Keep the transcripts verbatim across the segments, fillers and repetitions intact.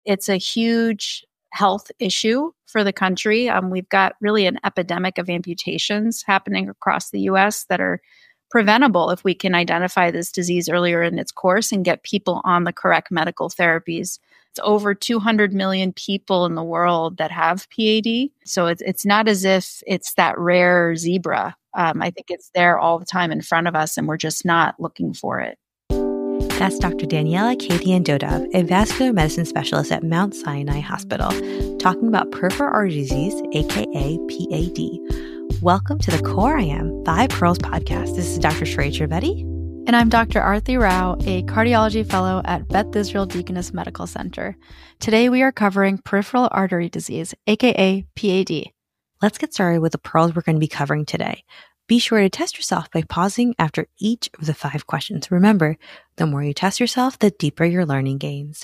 It's a huge health issue for the country. Um, we've got really an epidemic of amputations happening across the U S that are preventable if we can identify this disease earlier in its course and get people on the correct medical therapies. It's over two hundred million people in the world that have P A D. So it's, it's not as if it's that rare zebra. Um, I think it's there all the time in front of us, and we're just not looking for it. That's Doctor Daniela Kadian-Dodov, a vascular medicine specialist at Mount Sinai Hospital, talking about peripheral artery disease, aka P A D. Welcome to the Core I Am Five Pearls podcast. This is Doctor Shreya Trivedi. And I'm Doctor Arti Rao, a cardiology fellow at Beth Israel Deaconess Medical Center. Today we are covering peripheral artery disease, aka P A D. Let's get started with the pearls we're going to be covering today. Be sure to test yourself by pausing after each of the five questions. Remember, the more you test yourself, the deeper your learning gains.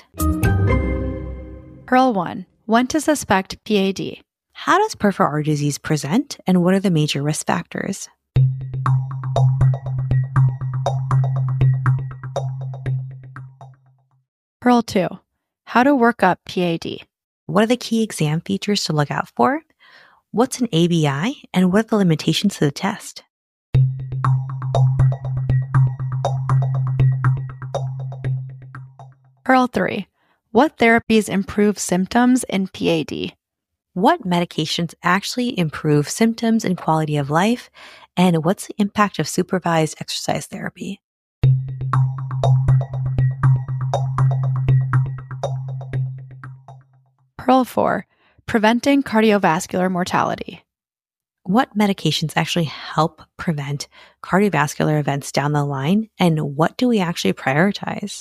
Pearl one. When to suspect P A D. How does peripheral artery disease present, and what are the major risk factors? Pearl two. How to work up P A D. What are the key exam features to look out for? What's an A B I, and what are the limitations to the test? Pearl three. What therapies improve symptoms in P A D? What medications actually improve symptoms and quality of life? And what's the impact of supervised exercise therapy? Pearl four. Preventing cardiovascular mortality. What medications actually help prevent cardiovascular events down the line, and what do we actually prioritize?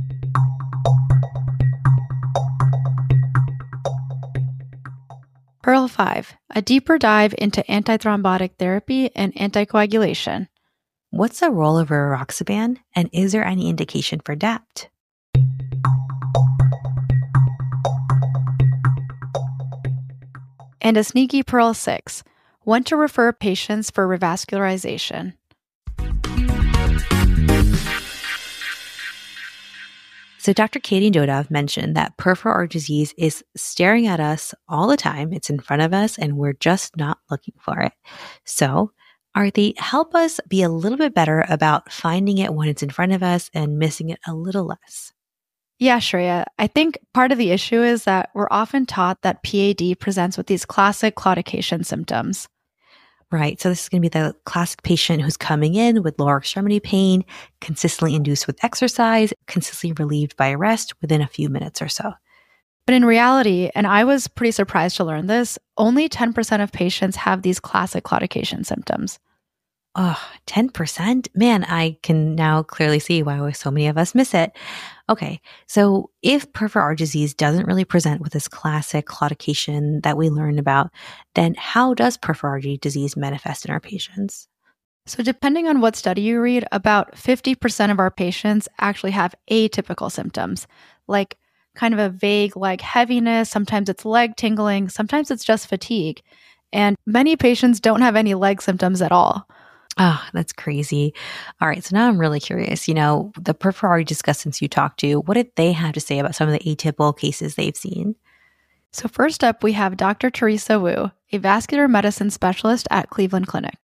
Pearl five. A deeper dive into antithrombotic therapy and anticoagulation. What's the role of rivaroxaban, and is there any indication for D A P T? And a sneaky Pearl six. When to refer patients for revascularization. So Doctor Kadian-Dodov mentioned that peripheral artery disease is staring at us all the time. It's in front of us, and we're just not looking for it. So, Arti, help us be a little bit better about finding it when it's in front of us and missing it a little less. Yeah, Shreya. I think part of the issue is that we're often taught that P A D presents with these classic claudication symptoms. Right. So this is going to be the classic patient who's coming in with lower extremity pain, consistently induced with exercise, consistently relieved by rest within a few minutes or so. But in reality, and I was pretty surprised to learn this, only ten percent of patients have these classic claudication symptoms. Oh, ten percent? Man, I can now clearly see why so many of us miss it. Okay, so if peripheral artery disease doesn't really present with this classic claudication that we learned about, then how does peripheral artery disease manifest in our patients? So depending on what study you read, about fifty percent of our patients actually have atypical symptoms, like kind of a vague leg heaviness. Sometimes it's leg tingling. Sometimes it's just fatigue. And many patients don't have any leg symptoms at all. Oh, that's crazy. All right. So now I'm really curious. You know, the peripheral artery discussants you talked to, what did they have to say about some of the atypical cases they've seen? So first up, we have Doctor Teresa Wu, a vascular medicine specialist at Cleveland Clinic.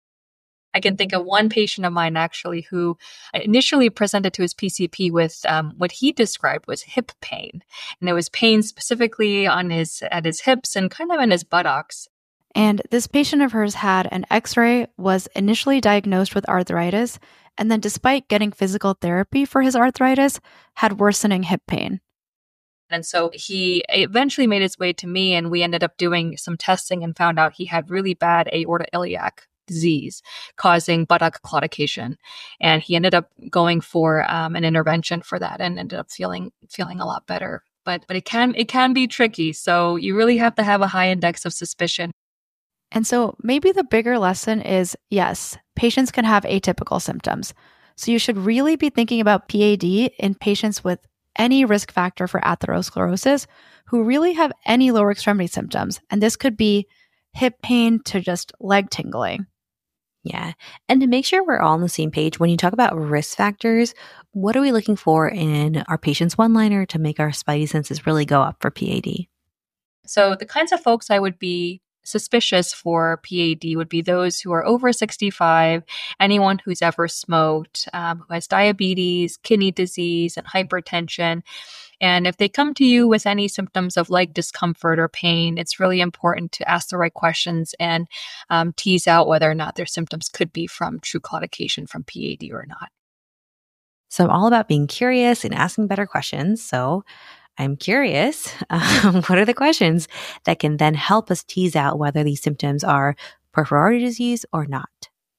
I can think of one patient of mine actually who initially presented to his P C P with um, what he described was hip pain. And it was pain specifically on his at his hips and kind of in his buttocks. And this patient of hers had an x-ray, was initially diagnosed with arthritis, and then despite getting physical therapy for his arthritis, had worsening hip pain. And so he eventually made his way to me, and we ended up doing some testing and found out he had really bad aortoiliac disease causing buttock claudication. And he ended up going for um, an intervention for that and ended up feeling feeling a lot better. But but it can it can be tricky. So you really have to have a high index of suspicion. And so maybe the bigger lesson is, yes, patients can have atypical symptoms. So you should really be thinking about P A D in patients with any risk factor for atherosclerosis who really have any lower extremity symptoms. And this could be hip pain to just leg tingling. Yeah. And to make sure we're all on the same page, when you talk about risk factors, what are we looking for in our patient's one-liner to make our spidey senses really go up for P A D? So the kinds of folks I would be suspicious for P A D would be those who are over sixty-five, anyone who's ever smoked, um, who has diabetes, kidney disease, and hypertension. And if they come to you with any symptoms of leg discomfort or pain, it's really important to ask the right questions and um, tease out whether or not their symptoms could be from true claudication from P A D or not. So I'm all about being curious and asking better questions. So I'm curious, um, what are the questions that can then help us tease out whether these symptoms are peripheral artery disease or not?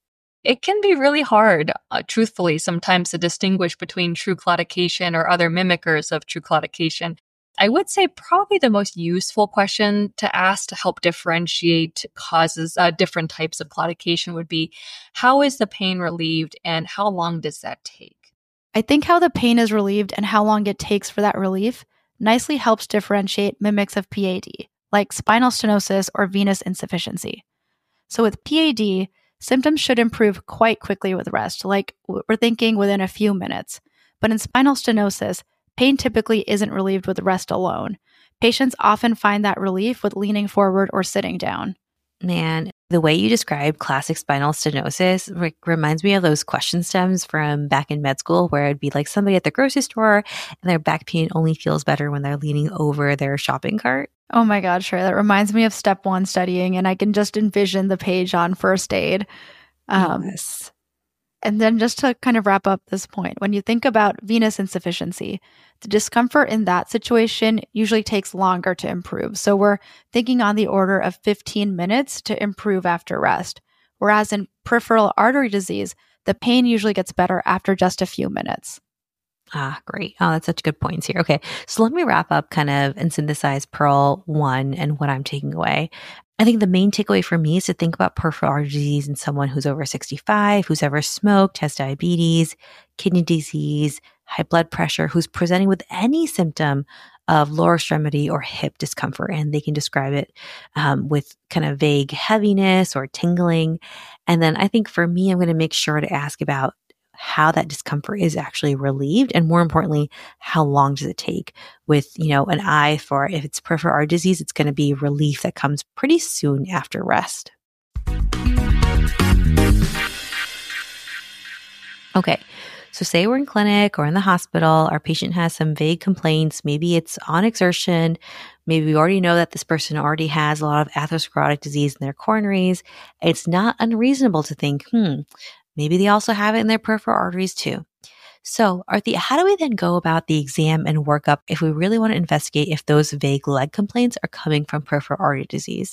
It can be really hard, uh, truthfully, sometimes to distinguish between true claudication or other mimickers of true claudication. I would say probably the most useful question to ask to help differentiate causes, uh, different types of claudication would be, how is the pain relieved and how long does that take? I think how the pain is relieved and how long it takes for that relief nicely helps differentiate mimics of P A D, like spinal stenosis or venous insufficiency. So with P A D, symptoms should improve quite quickly with rest, like we're thinking within a few minutes. But in spinal stenosis, pain typically isn't relieved with rest alone. Patients often find that relief with leaning forward or sitting down. Man, the way you describe classic spinal stenosis re- reminds me of those question stems from back in med school where it'd be like somebody at the grocery store and their back pain only feels better when they're leaning over their shopping cart. Oh my God, sure. That reminds me of step one studying, and I can just envision the page on first aid. Um, yes. And then just to kind of wrap up this point, when you think about venous insufficiency, the discomfort in that situation usually takes longer to improve. So we're thinking on the order of fifteen minutes to improve after rest. Whereas in peripheral artery disease, the pain usually gets better after just a few minutes. Ah, great. Oh, that's such good points here. Okay. So let me wrap up kind of and synthesize Pearl one and what I'm taking away. I think the main takeaway for me is to think about peripheral artery disease in someone who's over sixty-five, who's ever smoked, has diabetes, kidney disease, high blood pressure, who's presenting with any symptom of lower extremity or hip discomfort. And they can describe it um, with kind of vague heaviness or tingling. And then I think for me, I'm going to make sure to ask about how that discomfort is actually relieved. And more importantly, how long does it take, with, you know, an eye for if it's peripheral artery disease, it's going to be relief that comes pretty soon after rest. Okay. So say we're in clinic or in the hospital, our patient has some vague complaints. Maybe it's on exertion. Maybe we already know that this person already has a lot of atherosclerotic disease in their coronaries. It's not unreasonable to think, hmm, maybe they also have it in their peripheral arteries too. So, Arthi, how do we then go about the exam and workup if we really want to investigate if those vague leg complaints are coming from peripheral artery disease?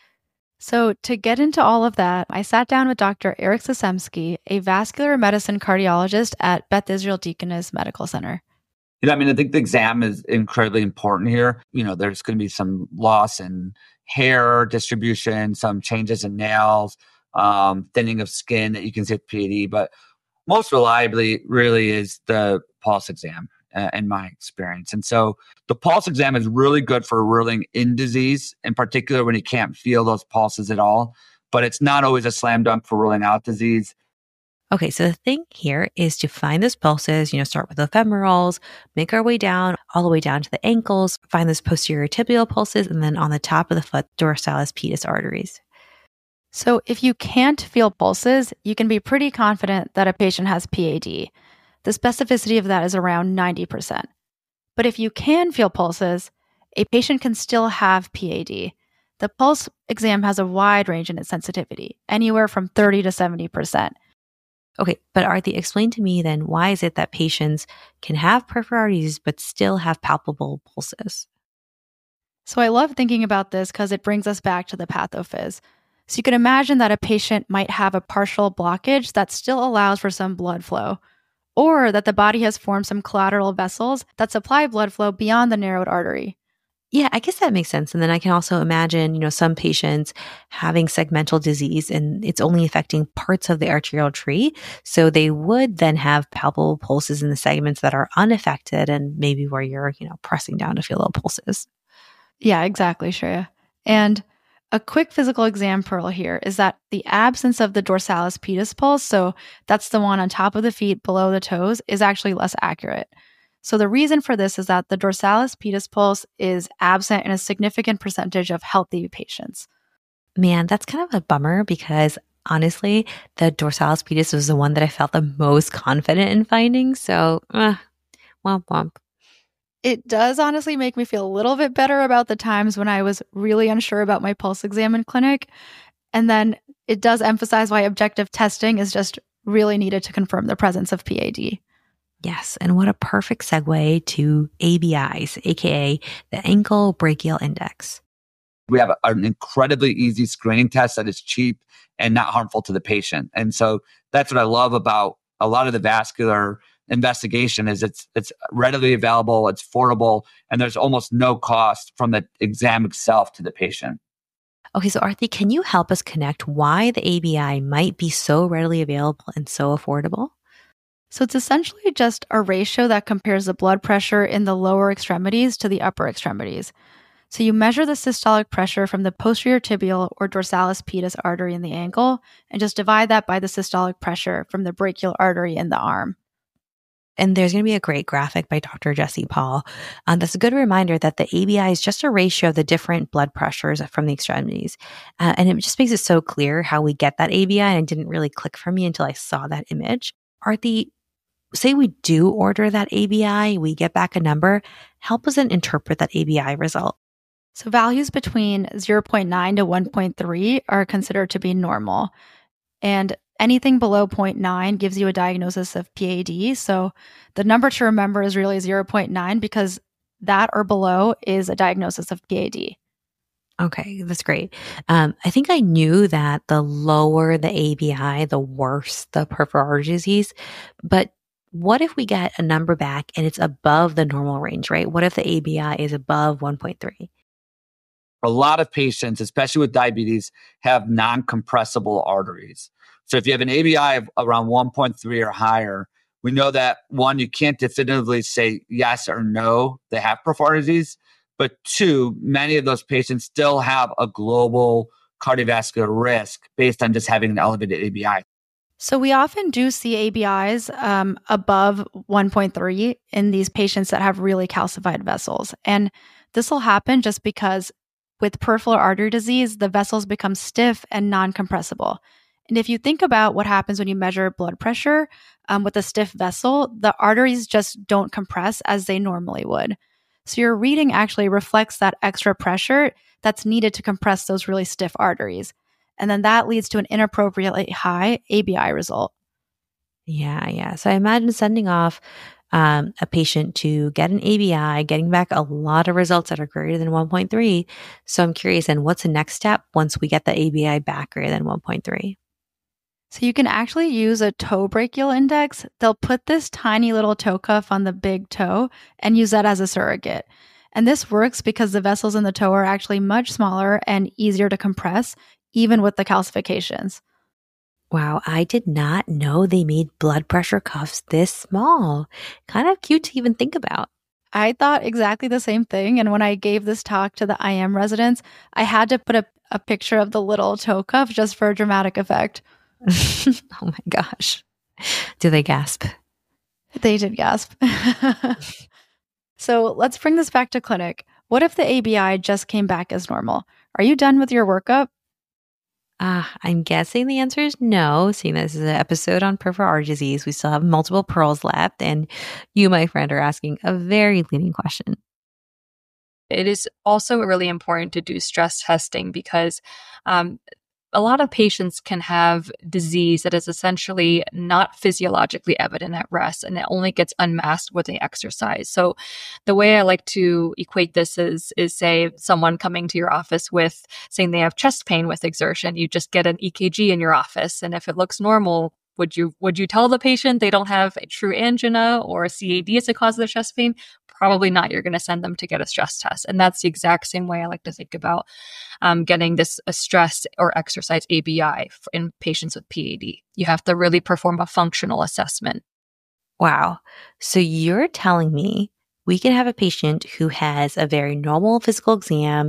So to get into all of that, I sat down with Doctor Eric Zasemski, a vascular medicine cardiologist at Beth Israel Deaconess Medical Center. You know, I mean, I think the exam is incredibly important here. You know, there's going to be some loss in hair distribution, some changes in nails, um, thinning of skin that you can see with P A D, but most reliably really is the pulse exam uh, in my experience. And so the pulse exam is really good for ruling in disease, in particular when you can't feel those pulses at all, but it's not always a slam dunk for ruling out disease. Okay, so the thing here is to find those pulses, you know, start with the femorals, make our way down, all the way down to the ankles, find those posterior tibial pulses, and then on the top of the foot, dorsalis pedis arteries. So if you can't feel pulses, you can be pretty confident that a patient has P A D. The specificity of that is around ninety percent. But if you can feel pulses, a patient can still have P A D. The pulse exam has a wide range in its sensitivity, anywhere from thirty to seventy percent. Okay, but Arthi, explain to me then, why is it that patients can have peripheral artery disease but still have palpable pulses? So I love thinking about this because it brings us back to the pathophys. So you can imagine that a patient might have a partial blockage that still allows for some blood flow, or that the body has formed some collateral vessels that supply blood flow beyond the narrowed artery. Yeah, I guess that makes sense. And then I can also imagine, you know, some patients having segmental disease and it's only affecting parts of the arterial tree. So they would then have palpable pulses in the segments that are unaffected and maybe where you're, you know, pressing down to feel little pulses. Yeah, exactly, Shreya. And A quick physical exam pearl here is that the absence of the dorsalis pedis pulse, so that's the one on top of the feet below the toes, is actually less accurate. So the reason for this is that the dorsalis pedis pulse is absent in a significant percentage of healthy patients. Man, that's kind of a bummer because honestly, the dorsalis pedis was the one that I felt the most confident in finding. So, uh, womp womp. It does honestly make me feel a little bit better about the times when I was really unsure about my pulse exam in clinic. And then it does emphasize why objective testing is just really needed to confirm the presence of P A D. Yes, and what a perfect segue to A B Is, aka the ankle brachial index. We have an incredibly easy screening test that is cheap and not harmful to the patient. And so that's what I love about a lot of the vascular investigation is it's it's readily available, it's affordable, and there's almost no cost from the exam itself to the patient. Okay, so Arthi, can you help us connect why the A B I might be so readily available and so affordable? So it's essentially just a ratio that compares the blood pressure in the lower extremities to the upper extremities. So you measure the systolic pressure from the posterior tibial or dorsalis pedis artery in the ankle and just divide that by the systolic pressure from the brachial artery in the arm. And there's going to be a great graphic by Doctor Jesse Paul. Um, that's a good reminder that the A B I is just a ratio of the different blood pressures from the extremities. Uh, and it just makes it so clear how we get that A B I. And it didn't really click for me until I saw that image. Arthi, say we do order that A B I, we get back a number. Help us then interpret that A B I result. So values between zero point nine to one point three are considered to be normal. And anything below zero point nine gives you a diagnosis of P A D. So the number to remember is really zero point nine because that or below is a diagnosis of P A D. Okay, that's great. Um, I think I knew that the lower the A B I, the worse the peripheral artery disease. But what if we get a number back and it's above the normal range, right? What if the A B I is above one point three? A lot of patients, especially with diabetes, have non-compressible arteries. So if you have an A B I of around one point three or higher, we know that one, you can't definitively say yes or no, they have peripheral artery disease. But two, many of those patients still have a global cardiovascular risk based on just having an elevated A B I. So we often do see A B Is um, above one point three in these patients that have really calcified vessels. And this will happen just because with peripheral artery disease, the vessels become stiff and non-compressible. And if you think about what happens when you measure blood pressure um, with a stiff vessel, the arteries just don't compress as they normally would. So your reading actually reflects that extra pressure that's needed to compress those really stiff arteries. And then that leads to an inappropriately high A B I result. Yeah, yeah. So I imagine sending off um, a patient to get an A B I, getting back a lot of results that are greater than one point three. So I'm curious, and what's the next step once we get the A B I back greater than one point three? So you can actually use a toe brachial index. They'll put this tiny little toe cuff on the big toe and use that as a surrogate. And this works because the vessels in the toe are actually much smaller and easier to compress, even with the calcifications. Wow, I did not know they made blood pressure cuffs this small. Kind of cute to even think about. I thought exactly the same thing. And when I gave this talk to the I M residents, I had to put a, a picture of the little toe cuff just for a dramatic effect. Oh my gosh. Do they gasp? They did gasp. So let's bring this back to clinic. What if the A B I just came back as normal? Are you done with your workup? Uh, I'm guessing the answer is no, seeing this is an episode on peripheral artery disease. We still have multiple pearls left, and you, my friend, are asking a very leading question. It is also really important to do stress testing because um, a lot of patients can have disease that is essentially not physiologically evident at rest, and it only gets unmasked with the exercise. So the way I like to equate this is, is say someone coming to your office with saying they have chest pain with exertion, you just get an E K G in your office. And if it looks normal, would you would you tell the patient they don't have a true angina or a C A D as a cause of their chest pain? Probably not. You're going to send them to get a stress test. And that's the exact same way I like to think about um, getting this a stress or exercise A B I in patients with P A D. You have to really perform a functional assessment. Wow. So you're telling me we can have a patient who has a very normal physical exam,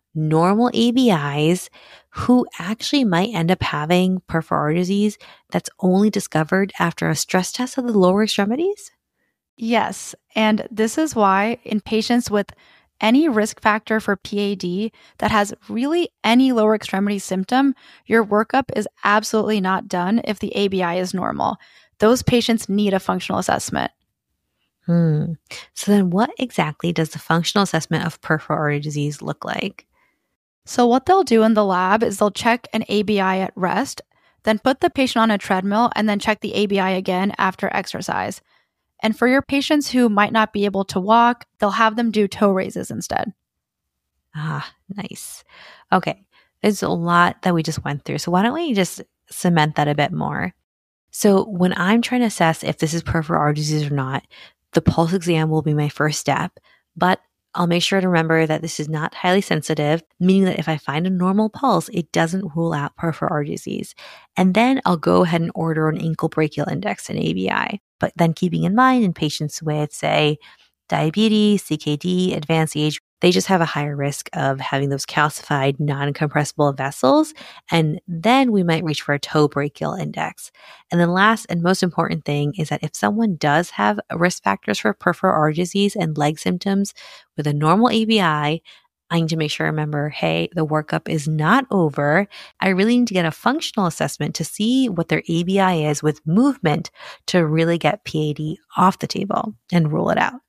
normal A B Is who actually might end up having peripheral artery disease that's only discovered after a stress test of the lower extremities? Yes, and this is why in patients with any risk factor for P A D that has really any lower extremity symptom, your workup is absolutely not done if the A B I is normal. Those patients need a functional assessment. Hmm. So then what exactly does the functional assessment of peripheral artery disease look like? So what they'll do in the lab is they'll check an A B I at rest, then put the patient on a treadmill, and then check the A B I again after exercise. And for your patients who might not be able to walk, they'll have them do toe raises instead. Ah, nice. Okay. There's a lot that we just went through. So why don't we just cement that a bit more? So when I'm trying to assess if this is peripheral artery disease or not, the pulse exam will be my first step, but I'll make sure to remember that this is not highly sensitive, meaning that if I find a normal pulse, it doesn't rule out peripheral artery disease. And then I'll go ahead and order an ankle brachial index and A B I. But then keeping in mind in patients with, say, diabetes, C K D, advanced age, they just have a higher risk of having those calcified, non-compressible vessels. And then we might reach for a toe brachial index. And the last and most important thing is that if someone does have risk factors for peripheral artery disease and leg symptoms with a normal A B I, I need to make sure I remember, hey, the workup is not over. I really need to get a functional assessment to see what their A B I is with movement to really get P A D off the table and rule it out.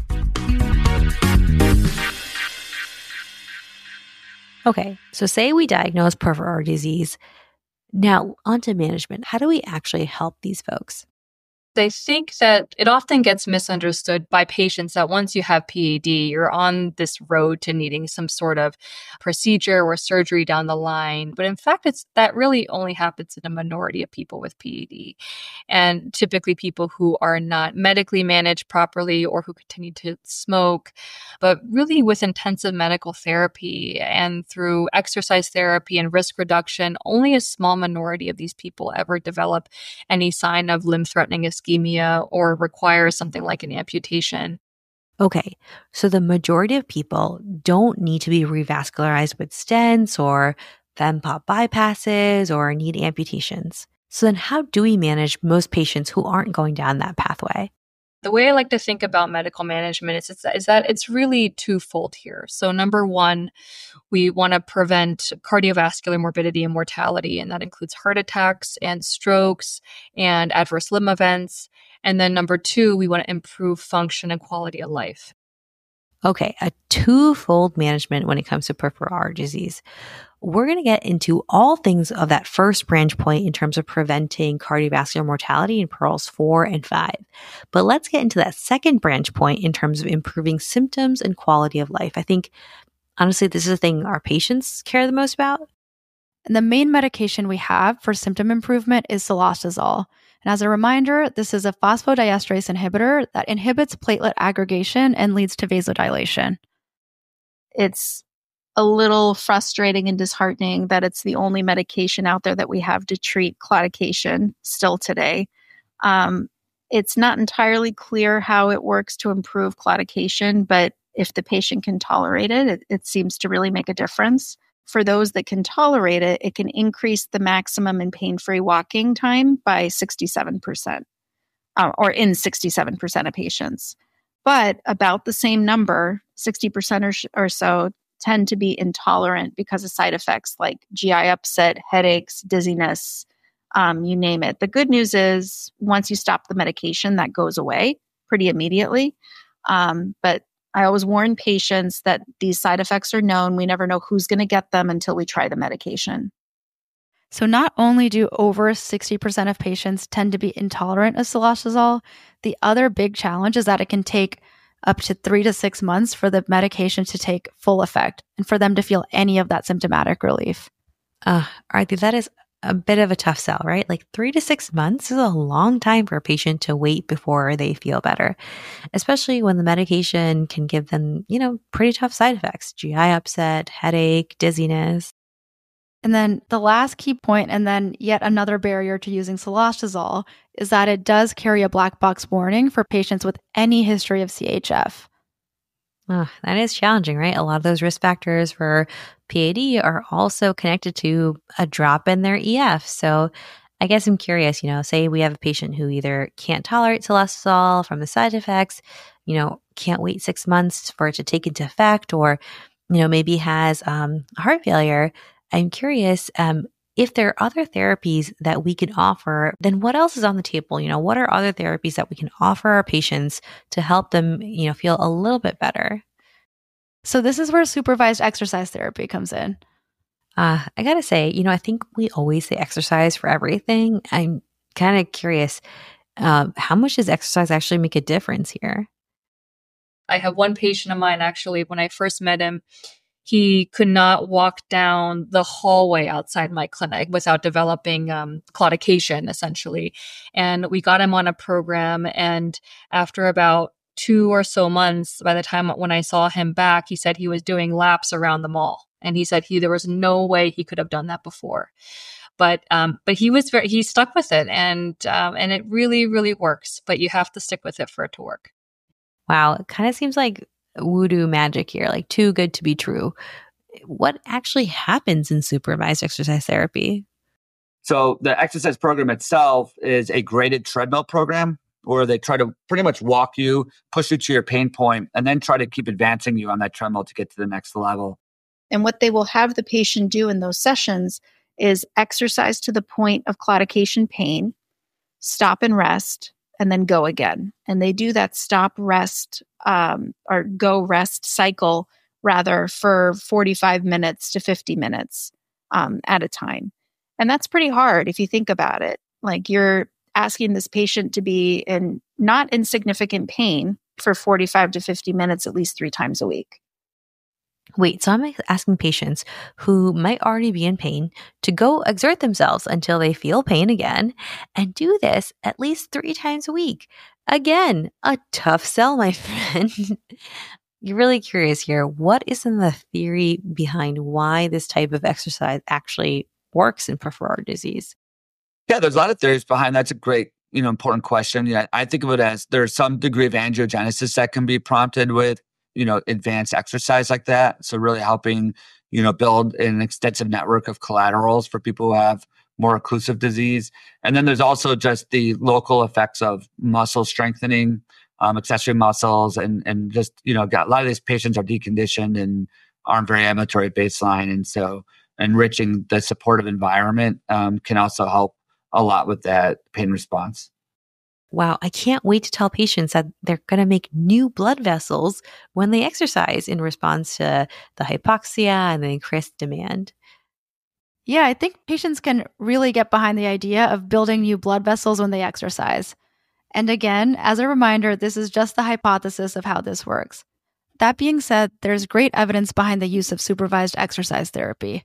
Okay, so say we diagnose peripheral artery disease. Now, onto management. How do we actually help these folks? I think that it often gets misunderstood by patients that once you have P A D, you're on this road to needing some sort of procedure or surgery down the line. But in fact, it's that really only happens in a minority of people with P A D. And typically people who are not medically managed properly or who continue to smoke. But really with intensive medical therapy and through exercise therapy and risk reduction, only a small minority of these people ever develop any sign of limb-threatening ischemia or require something like an amputation. Okay, so the majority of people don't need to be revascularized with stents or fem-pop bypasses or need amputations. So then how do we manage most patients who aren't going down that pathway? The way I like to think about medical management is, is, is that it's really twofold here. So number one, we want to prevent cardiovascular morbidity and mortality, and that includes heart attacks and strokes and adverse limb events. And then number two, we want to improve function and quality of life. Okay, a twofold management when it comes to peripheral artery disease. We're going to get into all things of that first branch point in terms of preventing cardiovascular mortality in pearls four and five. But let's get into that second branch point in terms of improving symptoms and quality of life. I think, honestly, this is the thing our patients care the most about. And the main medication we have for symptom improvement is cilostazol. And as a reminder, this is a phosphodiesterase inhibitor that inhibits platelet aggregation and leads to vasodilation. It's a little frustrating and disheartening that it's the only medication out there that we have to treat claudication still today. Um, it's not entirely clear how it works to improve claudication, but if the patient can tolerate it, it, it seems to really make a difference. For those that can tolerate it, it can increase the maximum and pain-free walking time by sixty-seven percent, uh, or in sixty-seven percent of patients. But about the same number, sixty percent or, sh- or so, tend to be intolerant because of side effects like G I upset, headaches, dizziness, um, you name it. The good news is once you stop the medication, that goes away pretty immediately. Um, but I always warn patients that these side effects are known. We never know who's going to get them until we try the medication. So not only do over sixty percent of patients tend to be intolerant of cilostazol, the other big challenge is that it can take up to three to six months for the medication to take full effect and for them to feel any of that symptomatic relief. Uh, Arti, that is a bit of a tough sell, right? Like three to six months is a long time for a patient to wait before they feel better, especially when the medication can give them, you know, pretty tough side effects, G I upset, headache, dizziness. And then the last key point, and then yet another barrier to using cilostazol, is that it does carry a black box warning for patients with any history of C H F. Oh, that is challenging, right? A lot of those risk factors for P A D are also connected to a drop in their E F. So I guess I'm curious, you know, say we have a patient who either can't tolerate Celestazol from the side effects, you know, can't wait six months for it to take into effect, or, you know, maybe has um, heart failure. I'm curious, um, if there are other therapies that we can offer, then what else is on the table? You know, what are other therapies that we can offer our patients to help them, you know, feel a little bit better? So this is where supervised exercise therapy comes in. Uh, I gotta say, you know, I think we always say exercise for everything. I'm kind of curious, um, how much does exercise actually make a difference here? I have one patient of mine, actually, when I first met him, he could not walk down the hallway outside my clinic without developing um, claudication, essentially. And we got him on a program. And after about two or so months, by the time when I saw him back, he said he was doing laps around the mall. And he said he there was no way he could have done that before. But um, but he was very he stuck with it, and um, and it really really works. But you have to stick with it for it to work. Wow, it kind of seems like voodoo magic here, like too good to be true. What actually happens in supervised exercise therapy? So the exercise program itself is a graded treadmill program where they try to pretty much walk you, push you to your pain point, and then try to keep advancing you on that treadmill to get to the next level. And what they will have the patient do in those sessions is exercise to the point of claudication pain, stop and rest, and then go again. And they do that stop, rest, um, or go rest cycle rather for forty-five minutes to fifty minutes um, at a time. And that's pretty hard if you think about it. Like you're asking this patient to be in not insignificant pain for forty-five to fifty minutes at least three times a week. Wait, so I'm asking patients who might already be in pain to go exert themselves until they feel pain again and do this at least three times a week. Again, a tough sell, my friend. You're really curious here. What is in the theory behind why this type of exercise actually works in peripheral artery disease? Yeah, there's a lot of theories behind that. That's a great, you know, important question. Yeah, I think of it as there's some degree of angiogenesis that can be prompted with, you know, advanced exercise like that. So really helping, you know, build an extensive network of collaterals for people who have more occlusive disease. And then there's also just the local effects of muscle strengthening, um, accessory muscles, and and just, you know, got a lot of these patients are deconditioned and aren't very ambulatory at baseline. And so enriching the supportive environment um, can also help a lot with that pain response. Wow, I can't wait to tell patients that they're going to make new blood vessels when they exercise in response to the hypoxia and the increased demand. Yeah, I think patients can really get behind the idea of building new blood vessels when they exercise. And again, as a reminder, this is just the hypothesis of how this works. That being said, there's great evidence behind the use of supervised exercise therapy.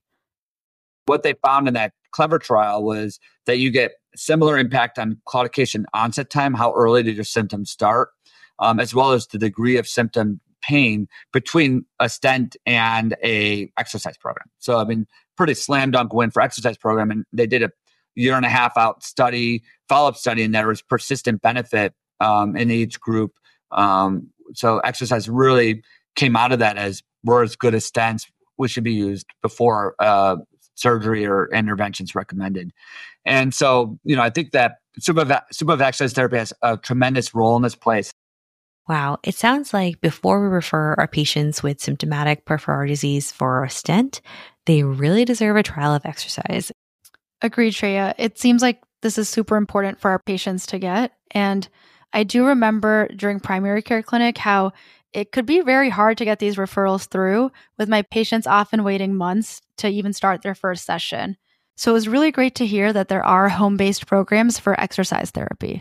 What they found in that CLEVER trial was that you get similar impact on claudication onset time, how early did your symptoms start, um, as well as the degree of symptom pain between a stent and a exercise program. So, I mean, pretty slam dunk win for exercise program. And they did a year and a half out study, follow-up study, and there was persistent benefit um, in each group. Um, so exercise really came out of that as we're as good as stents. We should be used before uh, surgery or interventions recommended. And so, you know, I think that supervised exercise therapy has a tremendous role in this place. Wow. It sounds like before we refer our patients with symptomatic peripheral artery disease for a stent, they really deserve a trial of exercise. Agreed, Shreya. It seems like this is super important for our patients to get. And I do remember during primary care clinic how it could be very hard to get these referrals through, with my patients often waiting months to even start their first session. So it was really great to hear that there are home-based programs for exercise therapy.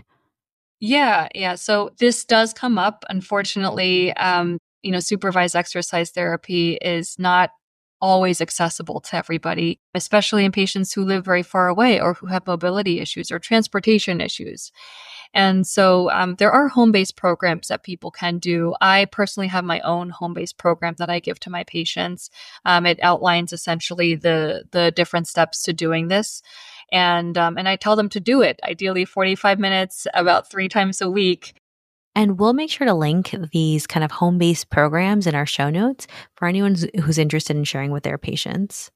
Yeah, yeah. So this does come up. Unfortunately, um, you know, supervised exercise therapy is not always accessible to everybody, especially in patients who live very far away or who have mobility issues or transportation issues. And so um, there are home-based programs that people can do. I personally have my own home-based program that I give to my patients. Um, it outlines essentially the the different steps to doing this. And um, and I tell them to do it, ideally forty-five minutes, about three times a week. And we'll make sure to link these kind of home-based programs in our show notes for anyone who's interested in sharing with their patients.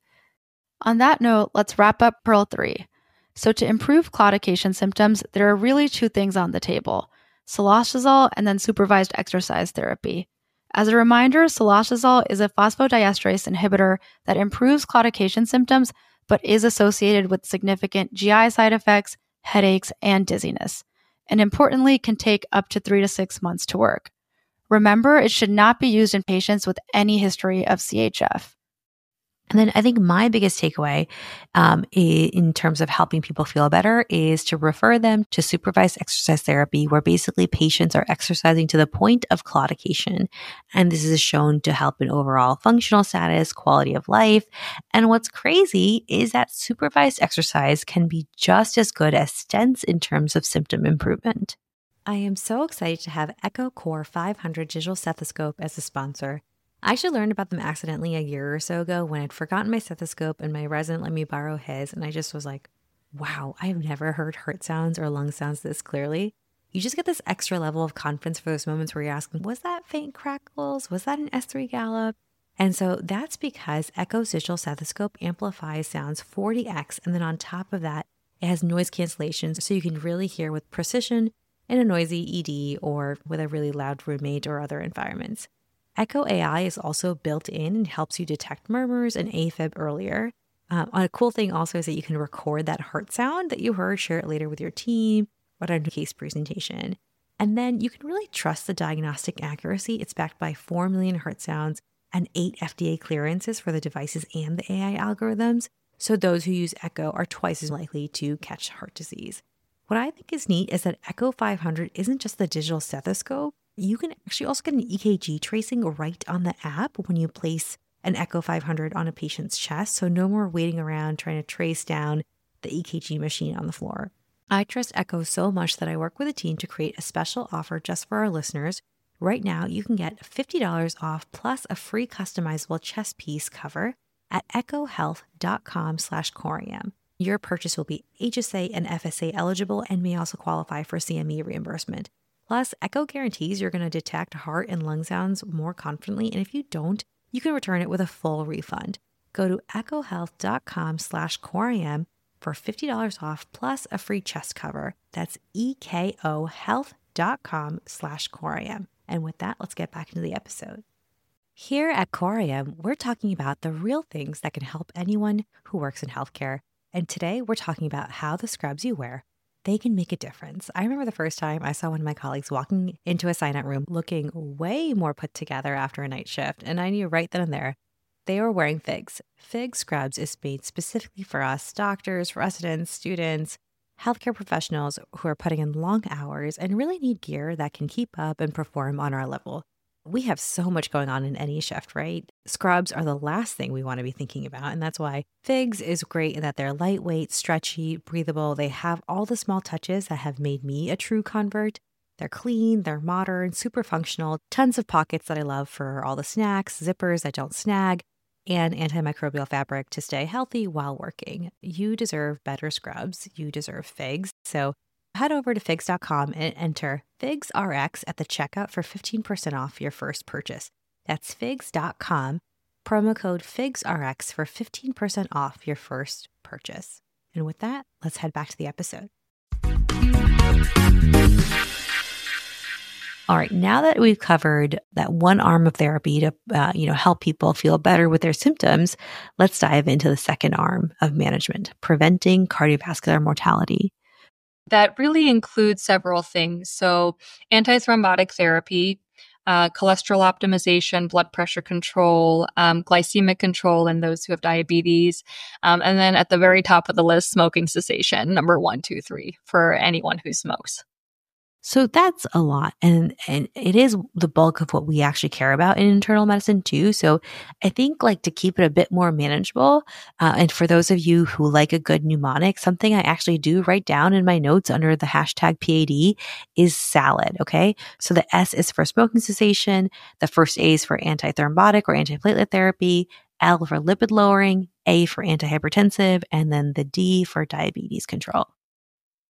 On that note, let's wrap up Pearl three. So to improve claudication symptoms, there are really two things on the table: cilostazol and then supervised exercise therapy. As a reminder, cilostazol is a phosphodiesterase inhibitor that improves claudication symptoms, but is associated with significant G I side effects, headaches, and dizziness, and importantly, can take up to three to six months to work. Remember, it should not be used in patients with any history of C H F. And then I think my biggest takeaway um, in terms of helping people feel better is to refer them to supervised exercise therapy, where basically patients are exercising to the point of claudication. And this is shown to help in overall functional status, quality of life. And what's crazy is that supervised exercise can be just as good as stents in terms of symptom improvement. I am so excited to have Echo Core five hundred digital stethoscope as a sponsor. I actually learned about them accidentally a year or so ago when I'd forgotten my stethoscope and my resident let me borrow his, and I just was like, wow, I have never heard heart sounds or lung sounds this clearly. You just get this extra level of confidence for those moments where you're asking, was that faint crackles? Was that an S three gallop? And so that's because Echo's digital stethoscope amplifies sounds forty x, and then on top of that, it has noise cancellation so you can really hear with precision in a noisy E D or with a really loud roommate or other environments. Echo A I is also built in and helps you detect murmurs and AFib earlier. Um, a cool thing also is that you can record that heart sound that you heard, share it later with your team, or on a case presentation. And then you can really trust the diagnostic accuracy. It's backed by four million heart sounds and eight F D A clearances for the devices and the A I algorithms. So those who use Echo are twice as likely to catch heart disease. What I think is neat is that Echo five hundred isn't just the digital stethoscope. You can actually also get an E K G tracing right on the app when you place an Echo five hundred on a patient's chest, so no more waiting around trying to trace down the E K G machine on the floor. I trust Echo so much that I work with a team to create a special offer just for our listeners. Right now, you can get fifty dollars off plus a free customizable chest piece cover at echohealth.com slash corium. Your purchase will be H S A and F S A eligible and may also qualify for C M E reimbursement. Plus, Echo guarantees you're going to detect heart and lung sounds more confidently, and if you don't, you can return it with a full refund. Go to echohealth.com slash corium for fifty dollars off plus a free chest cover. That's ekohealth.com slash corium. And with that, let's get back into the episode. Here at Corium, we're talking about the real things that can help anyone who works in healthcare. And today we're talking about how the scrubs you wear, they can make a difference. I remember the first time I saw one of my colleagues walking into a sign-out room looking way more put together after a night shift, and I knew right then and there they were wearing FIGS. FIGS Scrubs is made specifically for us doctors, residents, students, healthcare professionals who are putting in long hours and really need gear that can keep up and perform on our level. We have so much going on in any shift, right? Scrubs are the last thing we want to be thinking about. And that's why FIGS is great in that they're lightweight, stretchy, breathable. They have all the small touches that have made me a true convert. They're clean, they're modern, super functional, tons of pockets that I love for all the snacks, zippers that don't snag, and antimicrobial fabric to stay healthy while working. You deserve better scrubs. You deserve FIGS. So head over to figs dot com and enter FIGSRX at the checkout for fifteen percent off your first purchase. That's figs dot com, promo code FIGSRX for fifteen percent off your first purchase. And with that, let's head back to the episode. All right, now that we've covered that one arm of therapy to uh, you know, help people feel better with their symptoms, let's dive into the second arm of management, preventing cardiovascular mortality. That really includes several things. So antithrombotic therapy, uh, cholesterol optimization, blood pressure control, um, glycemic control in those who have diabetes. Um, and then at the very top of the list, smoking cessation, number one, two, three, for anyone who smokes. So that's a lot. And, and it is the bulk of what we actually care about in internal medicine too. So I think like to keep it a bit more manageable, uh, and for those of you who like a good mnemonic, something I actually do write down in my notes under the hashtag P A D is SALAD. Okay. So the S is for smoking cessation. The first A is for antithrombotic or antiplatelet therapy, L for lipid lowering, A for antihypertensive, and then the D for diabetes control.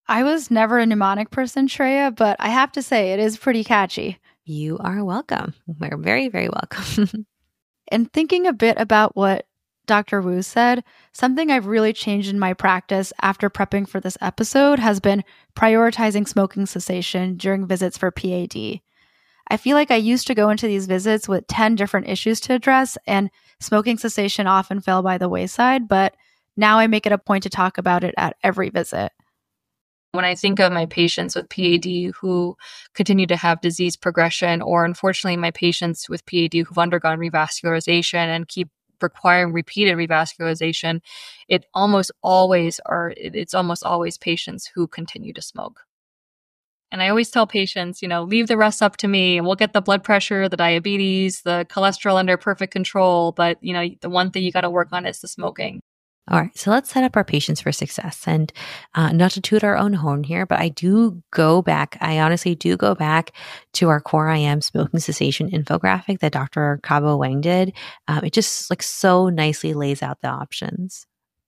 I was never a mnemonic person, Shreya, but I have to say it is pretty catchy. You are welcome. We're very, very welcome. And thinking a bit about what Doctor Wu said, something I've really changed in my practice after prepping for this episode has been prioritizing smoking cessation during visits for P A D. I feel like I used to go into these visits with ten different issues to address, and smoking cessation often fell by the wayside, but now I make it a point to talk about it at every visit. When I think of my patients with P A D who continue to have disease progression, or unfortunately my patients with P A D who've undergone revascularization and keep requiring repeated revascularization, it almost always are, it's almost always patients who continue to smoke. And I always tell patients, you know, leave the rest up to me and we'll get the blood pressure, the diabetes, the cholesterol under perfect control. But, you know, the one thing you got to work on is the smoking. All right, so let's set up our patients for success. And uh, not to toot our own horn here, but I do go back, I honestly do go back to our Core I Am smoking cessation infographic that Doctor Cabo Wang did. Um, it just like so nicely lays out the options.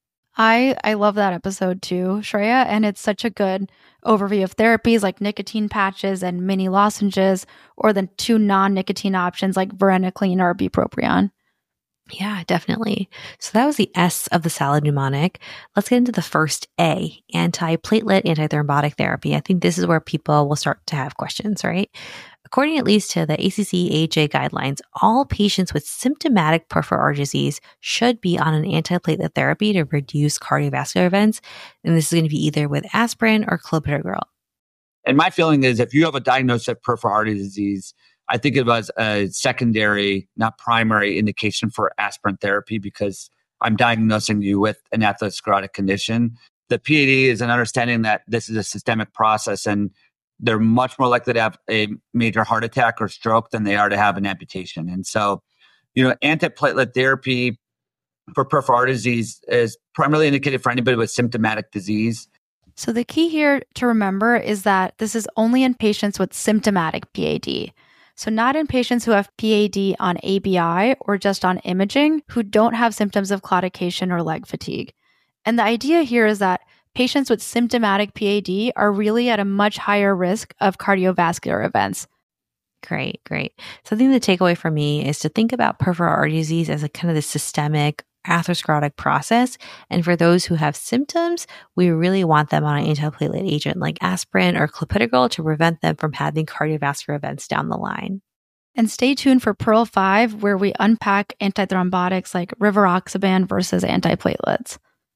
I, I love that episode too, Shreya, and it's such a good overview of therapies like nicotine patches and mini lozenges, or the two non-nicotine options like varenicline or bupropion. Yeah, definitely. So that was the S of the SALAD mnemonic. Let's get into the first A, antiplatelet antithrombotic therapy. I think this is where people will start to have questions, right? According at least to the A C C A H A guidelines, all patients with symptomatic peripheral artery disease should be on an antiplatelet therapy to reduce cardiovascular events. And this is going to be either with aspirin or clopidogrel. And my feeling is if you have a diagnosis of peripheral artery disease, I think it was a secondary, not primary indication for aspirin therapy because I'm diagnosing you with an atherosclerotic condition. The P A D is an understanding that this is a systemic process and they're much more likely to have a major heart attack or stroke than they are to have an amputation. And so, you know, antiplatelet therapy for peripheral artery disease is primarily indicated for anybody with symptomatic disease. So the key here to remember is that this is only in patients with symptomatic P A D. So not in patients who have P A D on A B I or just on imaging who don't have symptoms of claudication or leg fatigue. And the idea here is that patients with symptomatic P A D are really at a much higher risk of cardiovascular events. Great, great. So I think the takeaway for me is to think about peripheral artery disease as a kind of the systemic atherosclerotic process. And for those who have symptoms, we really want them on an antiplatelet agent like aspirin or clopidogrel to prevent them from having cardiovascular events down the line. And stay tuned for Pearl five, where we unpack antithrombotics like rivaroxaban versus antiplatelets.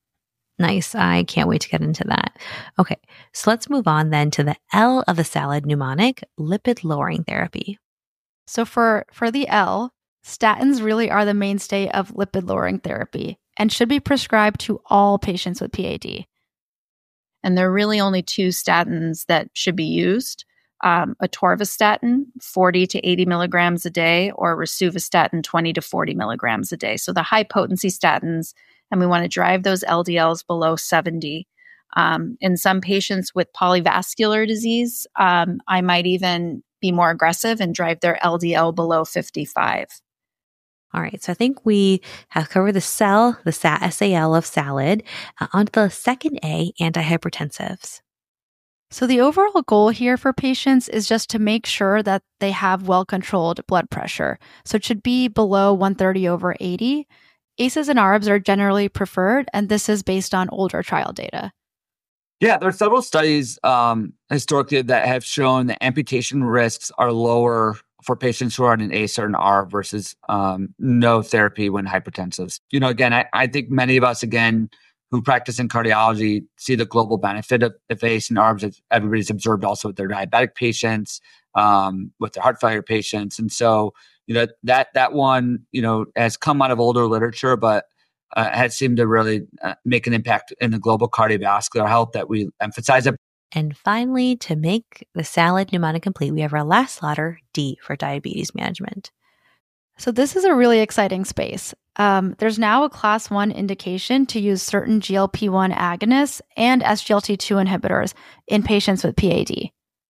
Nice. I can't wait to get into that. Okay, so let's move on then to the L of the SALAD mnemonic, lipid-lowering therapy. So for, for the L, statins really are the mainstay of lipid-lowering therapy and should be prescribed to all patients with P A D. And there are really only two statins that should be used. Um, atorvastatin, forty to eighty milligrams a day, or rosuvastatin, twenty to forty milligrams a day. So the high potency statins, and we want to drive those L D Ls below seventy. Um, in some patients with polyvascular disease, um, I might even be more aggressive and drive their L D L below fifty-five. All right, so I think we have covered the cell, the S A L of SALAD. Uh, on to the second A, antihypertensives. So the overall goal here for patients is just to make sure that they have well-controlled blood pressure. So it should be below one thirty over eighty. A C Es and A R Bs are generally preferred, and this is based on older trial data. Yeah, there are several studies um, historically that have shown that amputation risks are lower for patients who are on an A C E or an A R B versus um, no therapy when hypertensives. You know, again, I, I think many of us, again, who practice in cardiology see the global benefit of, of A C E and A R Bs. Everybody's observed also with their diabetic patients, um, with their heart failure patients. And so, you know, that that one, you know, has come out of older literature, but uh, has seemed to really uh, make an impact in the global cardiovascular health that we emphasize it. And finally, to make the SALAD mnemonic complete, we have our last letter, D, for diabetes management. So this is a really exciting space. Um, there's now a class one indication to use certain G L P one agonists and S G L T two inhibitors in patients with P A D.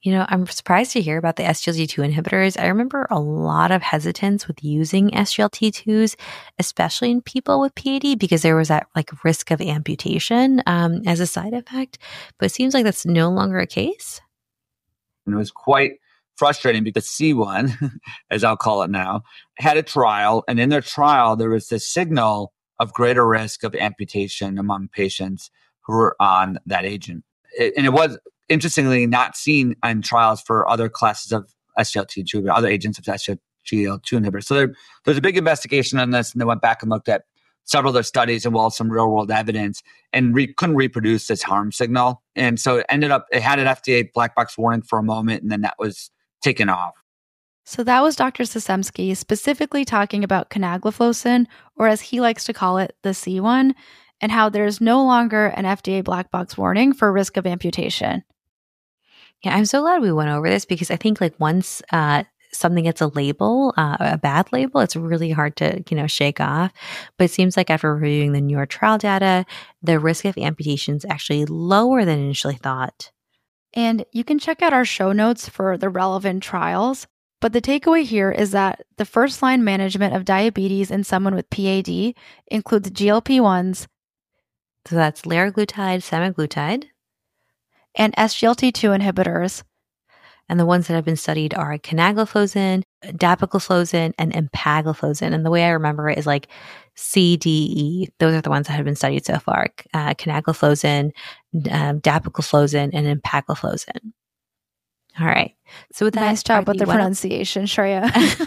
You know, I'm surprised to hear about the S G L T two inhibitors. I remember a lot of hesitance with using S G L T twos, especially in people with P A D, because there was that like risk of amputation um, as a side effect. But it seems like that's no longer a case. And it was quite frustrating because C one, as I'll call it now, had a trial. And in their trial, there was this signal of greater risk of amputation among patients who were on that agent. It, and it was, interestingly, not seen in trials for other classes of S G L T two, other agents of S G L T two inhibitors. So there, there's a big investigation on this, and they went back and looked at several other studies and well, some real world evidence, and re- couldn't reproduce this harm signal. And so it ended up, it had an F D A black box warning for a moment, and then that was taken off. So that was Doctor Sasemsky specifically talking about canagliflozin, or as he likes to call it, the C one, and how there's no longer an F D A black box warning for risk of amputation. Yeah, I'm so glad we went over this because I think like once uh, something gets a label, uh, a bad label, it's really hard to, you know, shake off. But it seems like after reviewing the New York trial data, the risk of amputation is actually lower than initially thought. And you can check out our show notes for the relevant trials. But the takeaway here is that the first line management of diabetes in someone with P A D includes G L P ones. So that's liraglutide, semaglutide, and S G L T two inhibitors. And the ones that have been studied are canagliflozin, dapagliflozin, and empagliflozin. And the way I remember it is like C, D, E. Those are the ones that have been studied so far. Uh, canagliflozin, um, dapagliflozin, and empagliflozin. All right. So with that, nice job with the pronunciation, Shreya.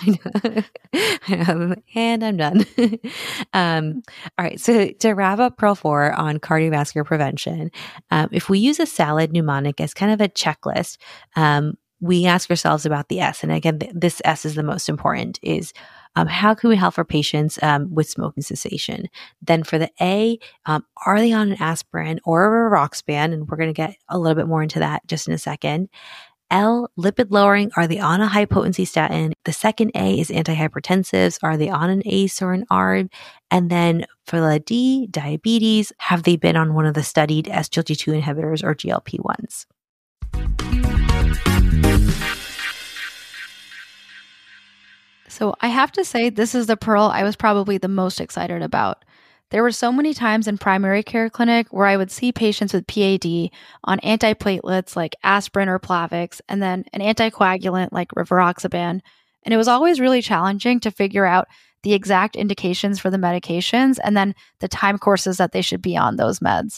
I know. And I'm done. um, all right. So to wrap up Pearl four on cardiovascular prevention, um, if we use a SALAD mnemonic as kind of a checklist, um, we ask ourselves about the S. And again, th- this S is the most important, is um, how can we help our patients um, with smoking cessation? Then for the A, um, are they on an aspirin or a Roxban? And we're going to get a little bit more into that just in a second. L, lipid lowering. Are they on a high potency statin? The second A is antihypertensives. Are they on an A C E or an A R B? And then for the D, diabetes. Have they been on one of the studied S G L T two inhibitors or G L P ones? So I have to say, this is the Pearl I was probably the most excited about. There were so many times in primary care clinic where I would see patients with P A D on antiplatelets like aspirin or Plavix, and then an anticoagulant like rivaroxaban. And it was always really challenging to figure out the exact indications for the medications and then the time courses that they should be on those meds.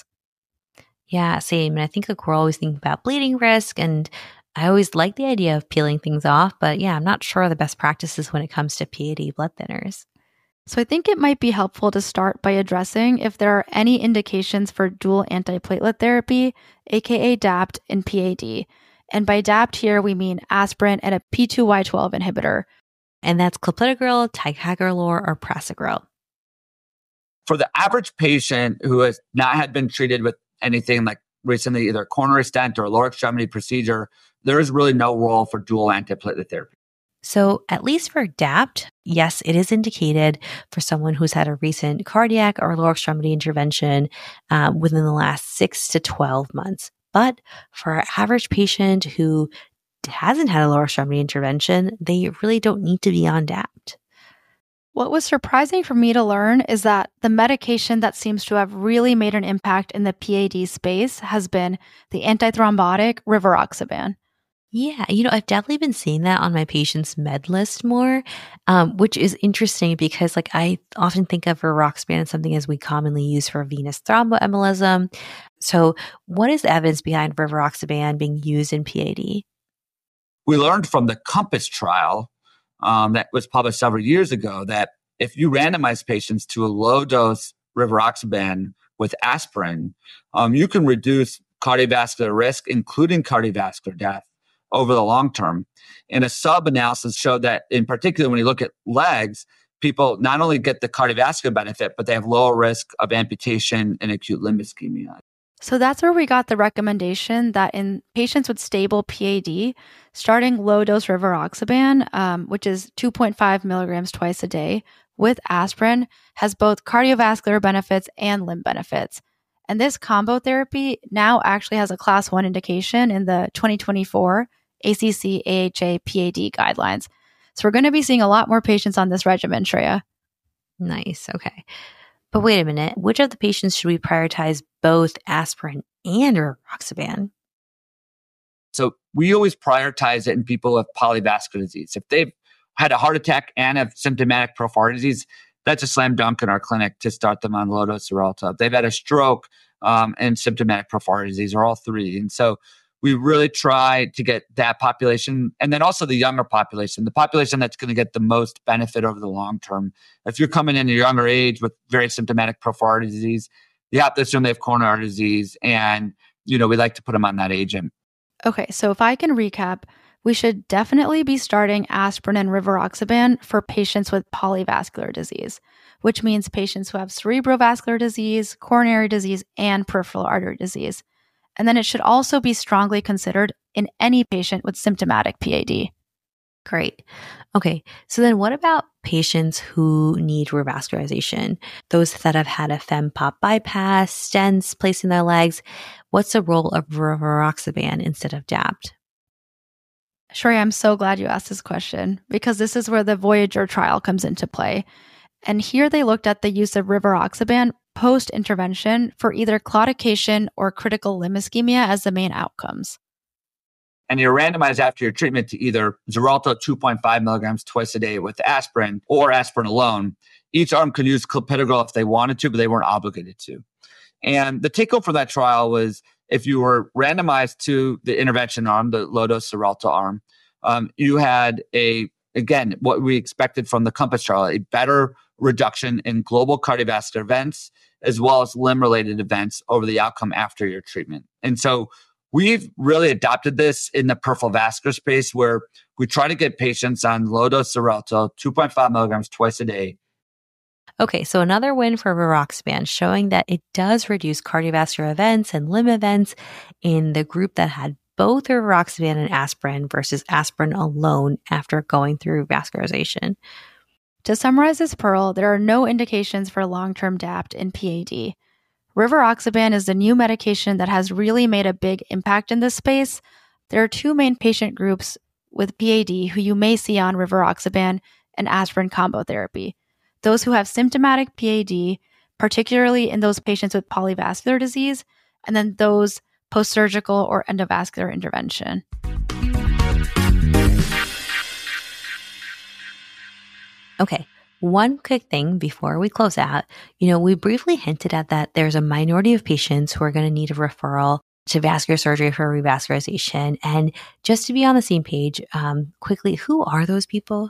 Yeah, same. And I think like we're always thinking about bleeding risk, and I always like the idea of peeling things off, but yeah, I'm not sure of the best practices when it comes to P A D blood thinners. So I think it might be helpful to start by addressing if there are any indications for dual antiplatelet therapy, aka D A P T, in P A D. And by D A P T here, we mean aspirin and a P two Y twelve inhibitor. And that's clopidogrel, ticagrelor, or prasugrel. For the average patient who has not had been treated with anything like recently, either a coronary stent or a lower extremity procedure, there is really no role for dual antiplatelet therapy. So at least for D A P T, yes, it is indicated for someone who's had a recent cardiac or lower extremity intervention um, within the last six to twelve months. But for our average patient who hasn't had a lower extremity intervention, they really don't need to be on D A P T. What was surprising for me to learn is that the medication that seems to have really made an impact in the P A D space has been the antithrombotic rivaroxaban. Yeah, you know, I've definitely been seeing that on my patients' med list more, um, which is interesting because like I often think of rivaroxaban as something as we commonly use for venous thromboembolism. So what is the evidence behind rivaroxaban being used in P A D? We learned from the COMPASS trial um, that was published several years ago that if you randomize patients to a low dose rivaroxaban with aspirin, um, you can reduce cardiovascular risk, including cardiovascular death, over the long term. And a sub-analysis showed that, in particular, when you look at legs, people not only get the cardiovascular benefit, but they have lower risk of amputation and acute limb ischemia. So that's where we got the recommendation that in patients with stable P A D, starting low-dose rivaroxaban, um, which is two point five milligrams twice a day, with aspirin, has both cardiovascular benefits and limb benefits. And this combo therapy now actually has a class one indication in the twenty twenty-four A C C A H A P A D guidelines. So we're going to be seeing a lot more patients on this regimen, Shreya. Nice. Okay. But wait a minute. Which of the patients should we prioritize both aspirin and rivaroxaban? So we always prioritize it in people with polyvascular disease. If they've had a heart attack and have symptomatic peripheral artery disease, that's a slam dunk in our clinic to start them on low-dose Xarelto. If they've had a stroke um, and symptomatic peripheral artery disease, or all three. And so we really try to get that population, and then also the younger population, the population that's going to get the most benefit over the long term. If you're coming in at a younger age with very symptomatic peripheral artery disease, you have to assume they have coronary artery disease, and you know we like to put them on that agent. Okay, so if I can recap, we should definitely be starting aspirin and rivaroxaban for patients with polyvascular disease, which means patients who have cerebrovascular disease, coronary disease, and peripheral artery disease. And then it should also be strongly considered in any patient with symptomatic P A D. Great. Okay. So then what about patients who need revascularization? Those that have had a FemPop bypass, stents placed in their legs. What's the role of rivaroxaban instead of D A B T? Shreya, I'm so glad you asked this question because this is where the Voyager trial comes into play. And here they looked at the use of rivaroxaban post-intervention for either claudication or critical limb ischemia as the main outcomes. And you're randomized after your treatment to either Xarelto two point five milligrams twice a day with aspirin or aspirin alone. Each arm could use clopidogrel if they wanted to, but they weren't obligated to. And the take home from that trial was if you were randomized to the intervention arm, the low-dose Xarelto arm, um, you had a, again, what we expected from the COMPASS trial, a better reduction in global cardiovascular events as well as limb-related events over the outcome after your treatment. And so we've really adopted this in the peripheral vascular space where we try to get patients on low-dose Xarelto, two point five milligrams twice a day. Okay, so another win for rivaroxaban, showing that it does reduce cardiovascular events and limb events in the group that had both rivaroxaban and aspirin versus aspirin alone after going through vascularization. To summarize this pearl, there are no indications for long-term D A B T in P A D. Rivaroxaban is the new medication that has really made a big impact in this space. There are two main patient groups with P A D who you may see on rivaroxaban and aspirin combo therapy. Those who have symptomatic P A D, particularly in those patients with polyvascular disease, and then those post-surgical or endovascular intervention. Okay, one quick thing before we close out. You know, we briefly hinted at that there's a minority of patients who are going to need a referral to vascular surgery for revascularization. And just to be on the same page, um, quickly, who are those people?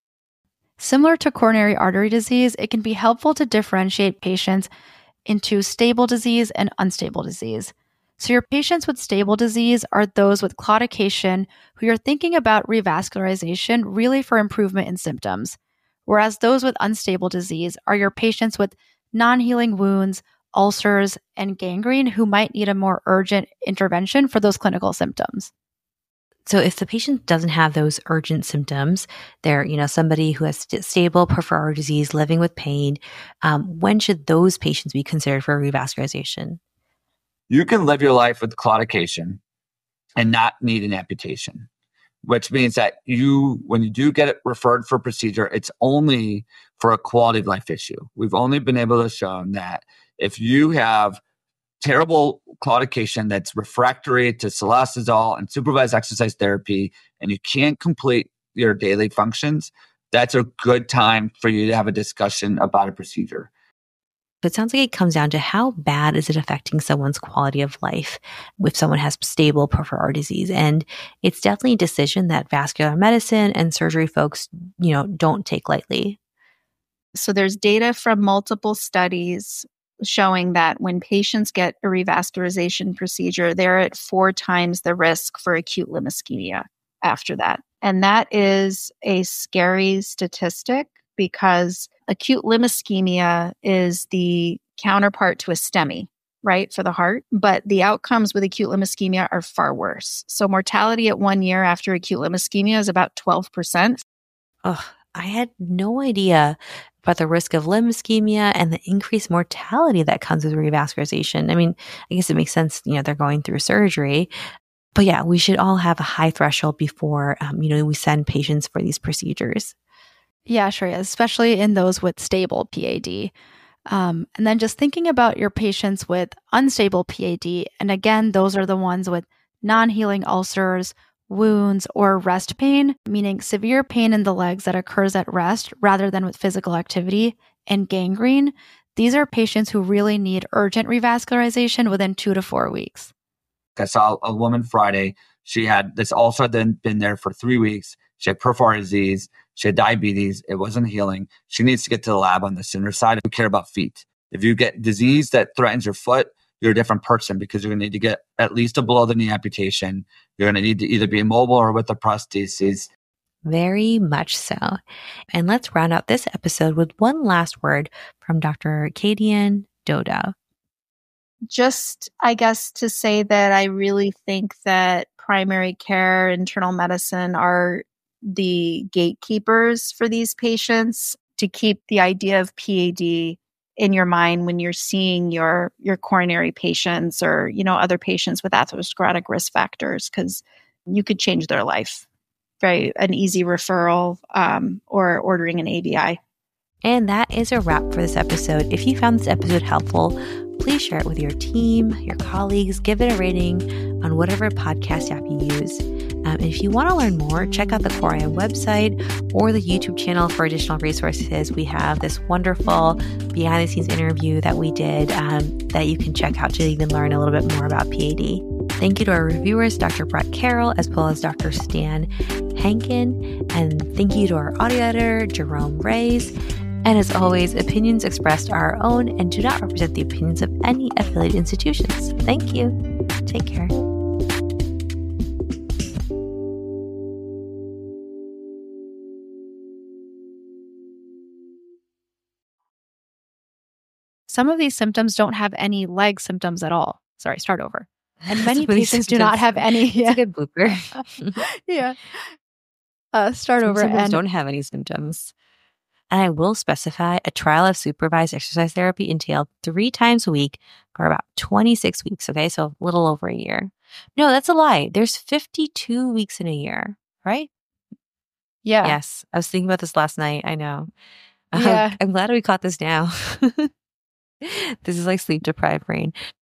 Similar to coronary artery disease, it can be helpful to differentiate patients into stable disease and unstable disease. So your patients with stable disease are those with claudication who you're thinking about revascularization really for improvement in symptoms. Whereas those with unstable disease are your patients with non-healing wounds, ulcers, and gangrene who might need a more urgent intervention for those clinical symptoms. So if the patient doesn't have those urgent symptoms, they're, you know, somebody who has st- stable peripheral artery disease, living with pain, um, when should those patients be considered for revascularization? You can live your life with claudication and not need an amputation, which means that you, when you do get it referred for procedure, it's only for a quality of life issue. We've only been able to show that if you have terrible claudication that's refractory to cilostazol and supervised exercise therapy, and you can't complete your daily functions, that's a good time for you to have a discussion about a procedure. So it sounds like it comes down to how bad is it affecting someone's quality of life if someone has stable peripheral artery disease. And it's definitely a decision that vascular medicine and surgery folks, you know, don't take lightly. So there's data from multiple studies showing that when patients get a revascularization procedure, they're at four times the risk for acute limb ischemia after that. And that is a scary statistic because acute limb ischemia is the counterpart to a STEMI, right, for the heart. But the outcomes with acute limb ischemia are far worse. So mortality at one year after acute limb ischemia is about twelve percent. Oh, I had no idea about the risk of limb ischemia and the increased mortality that comes with revascularization. I mean, I guess it makes sense, you know, they're going through surgery. But yeah, we should all have a high threshold before, um, you know, we send patients for these procedures. Yeah, sure. Especially in those with stable P A D. Um, and then just thinking about your patients with unstable P A D. And again, those are the ones with non-healing ulcers, wounds, or rest pain, meaning severe pain in the legs that occurs at rest rather than with physical activity, and gangrene. These are patients who really need urgent revascularization within two to four weeks. I saw a woman Friday. She had this ulcer then been there for three weeks. She had peripheral artery disease. She had diabetes. It wasn't healing. She needs to get to the lab on the sooner side. We care about feet. If you get disease that threatens your foot, you're a different person because you're going to need to get at least a below the knee amputation. You're going to need to either be immobile or with a prosthesis. Very much so. And let's round out this episode with one last word from Doctor Kadian Doda. Just, I guess, to say that I really think that primary care, internal medicine are the gatekeepers for these patients to keep the idea of P A D in your mind when you're seeing your your coronary patients or, you know, other patients with atherosclerotic risk factors, because you could change their life. Very an easy referral um, or ordering an A B I. And that is a wrap for this episode. If you found this episode helpful, please share it with your team, your colleagues, give it a rating on whatever podcast app you use. Um, and if you want to learn more, check out the Core I M website or the YouTube channel for additional resources. We have this wonderful behind the scenes interview that we did um, that you can check out to even learn a little bit more about P A D. Thank you to our reviewers, Doctor Brett Carroll, as well as Doctor Stan Hankin. And thank you to our audio editor, Jerome Reyes. And as always, opinions expressed are our own and do not represent the opinions of any affiliated institutions. Thank you. Take care. Some of these symptoms don't have any leg symptoms at all. Sorry, start over. And many Some of these patients do not symptoms- have any. It's Yeah. a good blooper. yeah. Uh, start Some over. symptoms And don't have any symptoms. And I will specify a trial of supervised exercise therapy entailed three times a week for about twenty-six weeks. Okay. So a little over a year. No, that's a lie. There's fifty-two weeks in a year, right? yeah. Yes. I was thinking about this last night. I know. Um, Yeah. I'm glad we caught this now. This is like sleep deprived brain.